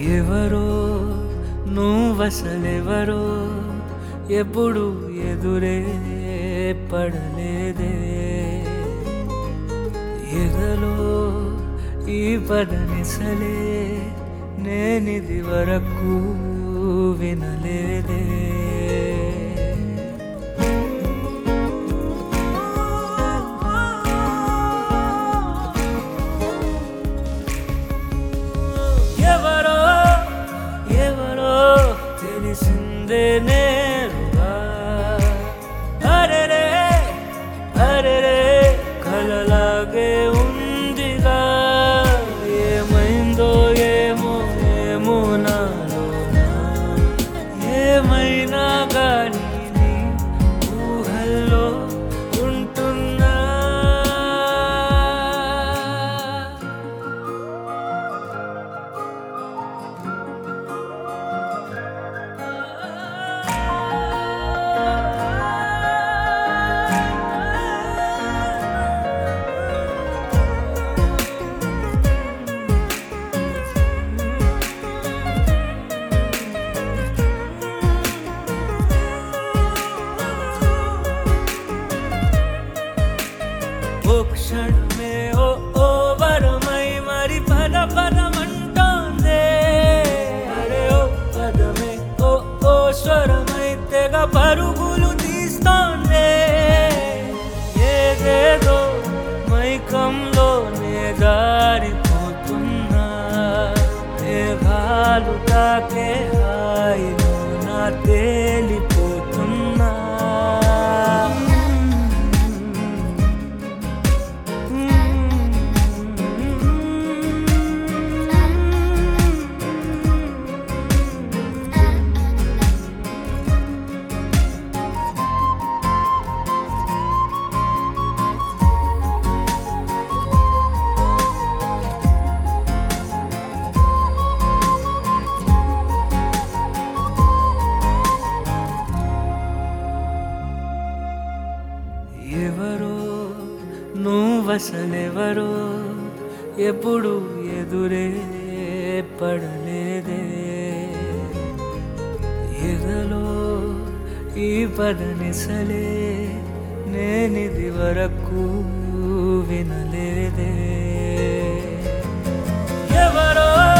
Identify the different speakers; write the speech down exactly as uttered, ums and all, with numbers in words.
Speaker 1: ఎవరో నువ్వసలెవరో ఎప్పుడు ఎదురే పడలేదే ఎదలో ఈ పదనిసలే నేనిది వరకు వినలేదే ఎవరో ఎవరో తెలిసిందే నేరుగా అరెరే అరెరే కలలాగే ఉందిగా ఏమైందో ఏమో ఏమో నాలోనా ఏమైనా గానీ నీ ఊహల్లో ఉంటున్నా ఓ క్షణమే ఓ ఓ వరమై మరి పద పదమంటోందే అరే ఓ పదమే ఓ ఓ స్వరమై తెగ పరుగులు తీస్తోందే ఏదేదో మైకంలోనే జారిపోతున్నా మేఘాలు తాకే హాయిలో నా తేలిపోతున్నా ఎవరో నువ్వసలెవరో ఎప్పుడు ఎదురే పడలేదే ఎదలో ఈ పదనిసలే నేనిది వరకు వినలేదే ఎవరో